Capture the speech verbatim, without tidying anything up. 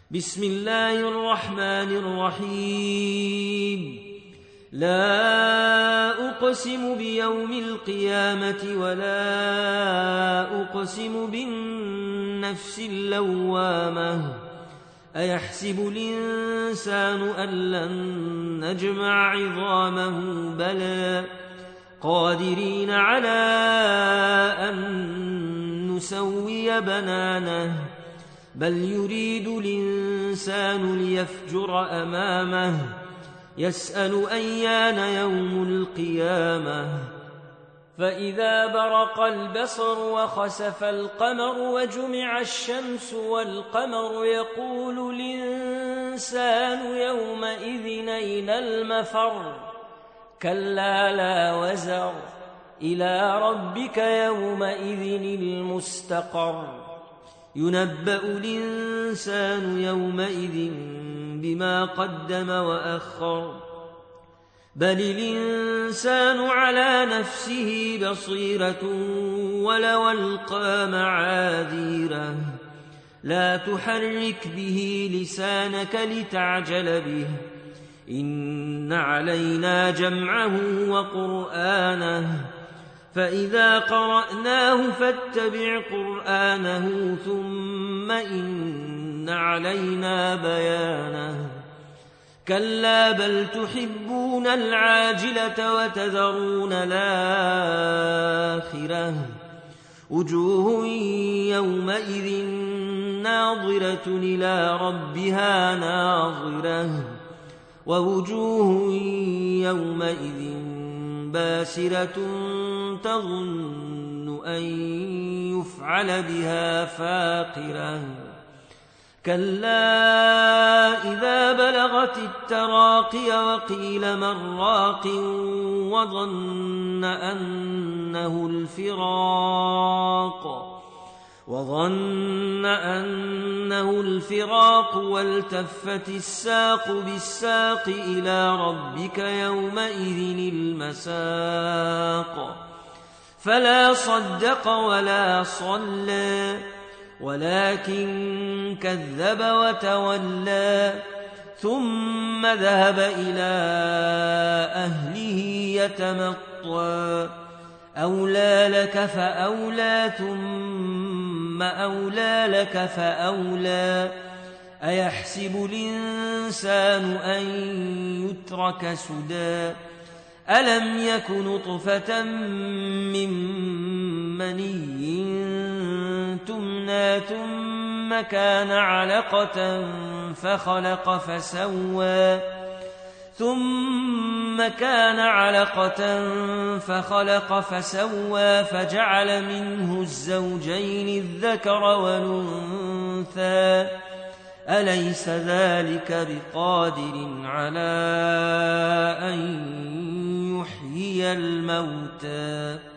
بسم الله الرحمن الرحيم لا أقسم بيوم القيامة ولا أقسم بالنفس اللوامة أيحسب الإنسان أن لن نجمع عظامه بلى قادرين على أن نسوي بنانه بل يريد الإنسان ليفجر أمامه يسأل أيان يوم القيامة فإذا برق البصر وخسف القمر وجمع الشمس والقمر يقول الإنسان يومئذ أين المفر كلا لا وزر إلى ربك يومئذ المستقر ينبأ الإنسان يومئذ بما قدم وأخر بل الإنسان على نفسه بصيرة ولو ألقى معاذيره لا تحرك به لسانك لتعجل به إن علينا جمعه وقرآنه فإذا قرأناه فاتبع قرآنه ثم إن علينا بيانه كلا بل تحبون العاجلة وتذرون الآخرة وجوه يومئذ ناظرة إلى ربها ناظرة ووجوه يومئذ باسرة تظن أن يفعل بها فاقرة كلا إذا بلغت التراقي وقيل من راق وظن أنه الفراق وظن أنه الفراق والتفت الساق بالساق إلى ربك يومئذ المساق فلا صدق ولا صلى ولكن كذب وتولى ثم ذهب إلى أهله يتمطى أولى لك فأولى ثم أولى لك فأولى أيحسب الإنسان أن يترك سدى ألم يك نطفة من مني تمنى ثم كان علقة فخلق فسوى ثم كان علقة فخلق فسوى فجعل منه الزوجين الذكر والأنثى أليس ذلك بقادر على أن يحيي الموتى